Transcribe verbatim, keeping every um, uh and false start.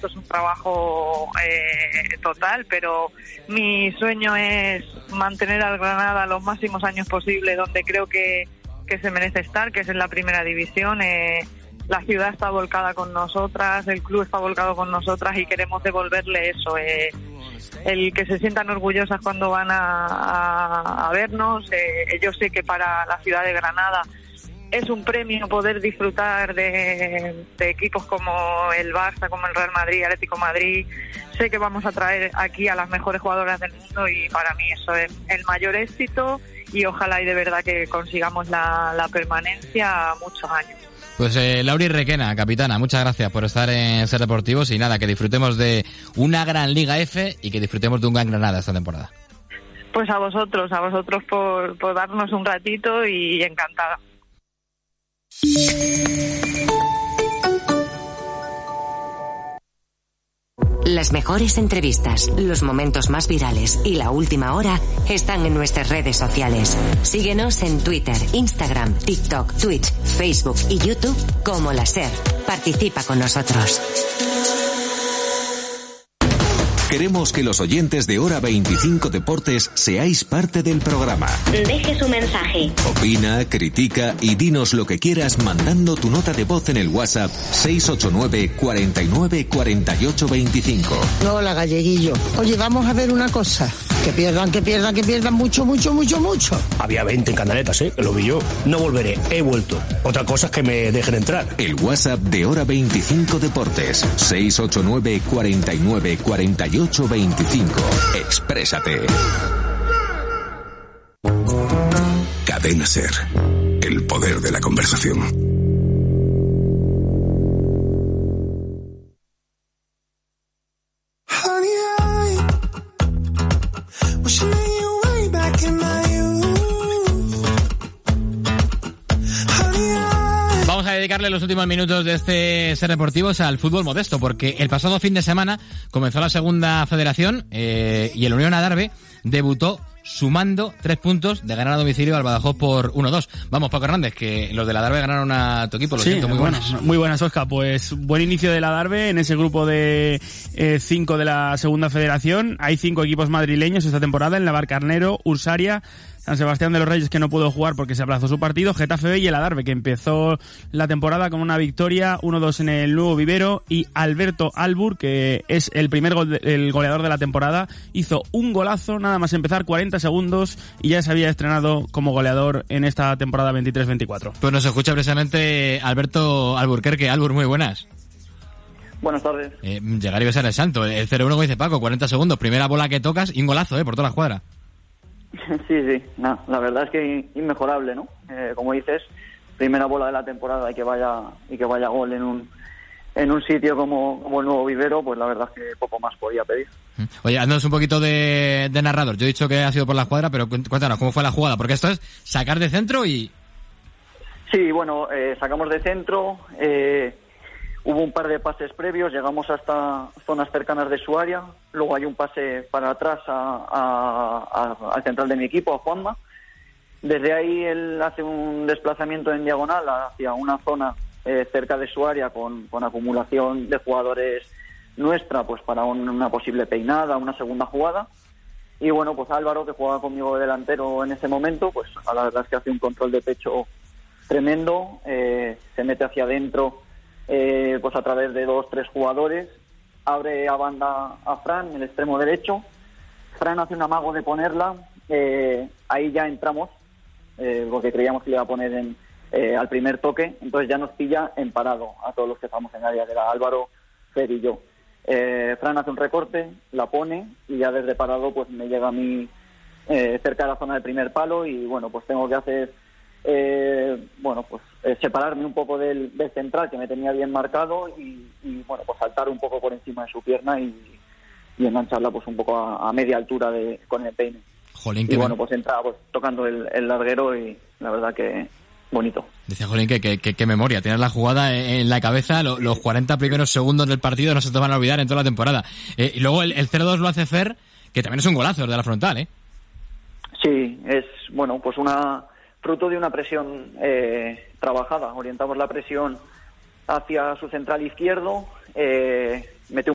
esto es un trabajo eh, total, pero mi sueño es mantener al Granada los máximos años posibles, donde creo que, que se merece estar, que es en la primera división. Eh, la ciudad está volcada con nosotras, el club está volcado con nosotras y queremos devolverle eso, eh, el que se sientan orgullosas cuando van a, a, a vernos. Eh, yo sé que para la ciudad de Granada es un premio poder disfrutar de, de equipos como el Barça, como el Real Madrid, Atlético Madrid. Sé que vamos a traer aquí a las mejores jugadoras del mundo y para mí eso es el mayor éxito y ojalá y de verdad que consigamos la, la permanencia muchos años. Pues eh, Lauri Requena, capitana, muchas gracias por estar en Ser Deportivos y nada, que disfrutemos de una gran Liga F y que disfrutemos de un gran Granada esta temporada. Pues a vosotros, a vosotros por, por darnos un ratito y encantada. Las mejores entrevistas, los momentos más virales y la última hora están en nuestras redes sociales. Síguenos en Twitter, Instagram, TikTok, Twitch, Facebook y YouTube como La Ser. Participa con nosotros. Queremos que los oyentes de Hora veinticinco Deportes seáis parte del programa. Deje su mensaje. Opina, critica y dinos lo que quieras mandando tu nota de voz en el WhatsApp seis ocho nueve, cuarenta y nueve, cuarenta y ocho veinticinco. Hola, Galleguillo. Oye, vamos a ver una cosa. Que pierdan, que pierdan, que pierdan mucho, mucho, mucho, mucho. Había veinte en Canaletas, ¿eh? Que lo vi yo. No volveré, he vuelto. Otra cosa es que me dejen entrar. El WhatsApp de Hora veinticinco Deportes seis ocho nueve, cuarenta y nueve, cuarenta y ocho veinticinco. Exprésate. Cadena Ser. El poder de la conversación. Dedicarle los últimos minutos de este Ser Deportivos al fútbol modesto, porque el pasado fin de semana comenzó la segunda federación eh, y el Unión Adarve debutó sumando tres puntos de ganar a domicilio al Badajoz por uno dos. Vamos, Paco Hernández, que los del Adarve ganaron a tu equipo, lo sí, siento, muy bueno, buenas. Muy buenas, Oscar. Pues buen inicio del Adarve en ese grupo de eh, cinco de la segunda federación. Hay cinco equipos madrileños esta temporada: en Navalcarnero, Ursaria, San Sebastián de los Reyes, que no pudo jugar porque se aplazó su partido, Getafe B y el Adarve, que empezó la temporada con una victoria uno dos en el Nuevo Vivero, y Alberto Albur, que es el primer gol de, el goleador de la temporada, hizo un golazo nada más empezar, cuarenta segundos, y ya se había estrenado como goleador en esta temporada veintitrés veinticuatro. Pues nos escucha precisamente Alberto Alburquerque. Albur, muy buenas. Buenas tardes. Eh, llegar y besar el santo. El cero uno, como dice Paco, cuarenta segundos, primera bola que tocas y un golazo, eh, por toda la escuadra. Sí, sí, no, la verdad es que inmejorable, ¿no? Eh, como dices, primera bola de la temporada y que vaya y que vaya gol en un en un sitio como, como el Nuevo Vivero, pues la verdad es que poco más podía pedir. Oye, haznos un poquito de, de narrador. Yo he dicho que ha sido por la escuadra, pero cuéntanos cómo fue la jugada, porque esto es sacar de centro y... Sí, bueno, eh, sacamos de centro, eh, hubo un par de pases previos, llegamos hasta zonas cercanas de su área, luego hay un pase para atrás a, a, a, al central de mi equipo, a Juanma. Desde ahí él hace un desplazamiento en diagonal hacia una zona eh, cerca de su área con, con acumulación de jugadores nuestra, pues para un, una posible peinada, una segunda jugada. Y bueno, pues Álvaro, que jugaba conmigo de delantero en ese momento, pues a la verdad es que hace un control de pecho tremendo, eh, se mete hacia adentro, eh, pues a través de dos, tres jugadores, abre a banda a Fran, en el extremo derecho. Fran hace un amago de ponerla, eh, ahí ya entramos, eh, porque creíamos que le iba a poner en, eh, al primer toque, entonces ya nos pilla en parado a todos los que estamos en el área, que era Álvaro, Fer y yo. Eh, Fran hace un recorte, la pone y ya desde parado pues me llega a mí eh, cerca de la zona del primer palo y bueno, pues tengo que hacer eh, bueno pues eh, separarme un poco del, del central que me tenía bien marcado y, y bueno pues saltar un poco por encima de su pierna y, y engancharla pues un poco a, a media altura de con el peine. Jolín, y bueno, pues entra pues tocando el, el larguero y la verdad que bonito. Dice Jolín que, que, que, que memoria, tienes la jugada en la cabeza, lo, los cuarenta primeros segundos del partido no se te van a olvidar en toda la temporada. Eh, y luego el, el cero dos lo hace Fer, que también es un golazo de la frontal, ¿eh? Sí, es, bueno, pues una fruto de una presión eh, trabajada. Orientamos la presión hacia su central izquierdo, eh, mete un